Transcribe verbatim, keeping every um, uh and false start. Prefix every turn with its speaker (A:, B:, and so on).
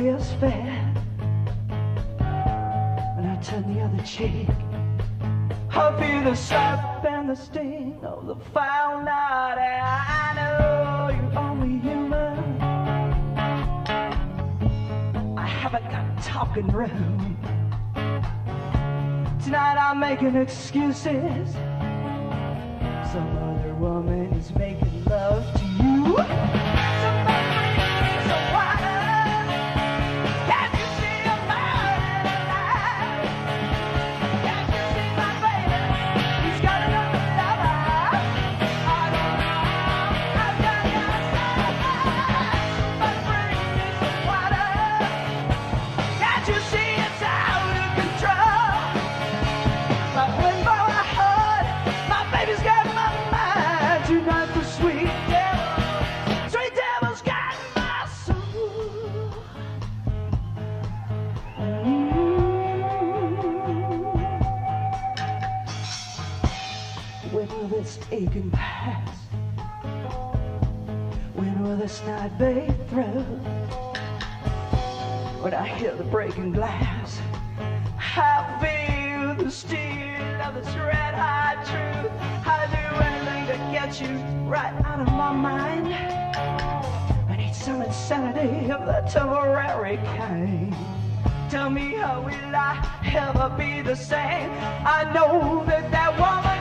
A: belly is fat, and I turn the other cheek, I feel the slap and the sting of the foul night. And I know you're only human. I haven't got talking room. Tonight I'm making excuses. Some other woman is making love to you. Aching past. When will this night be through? When I hear the breaking glass, I feel the steel of this red hot truth. I do anything to get you right out of my mind. I need some insanity of the temporary kind. Tell me, how will I ever be the same? I know that that woman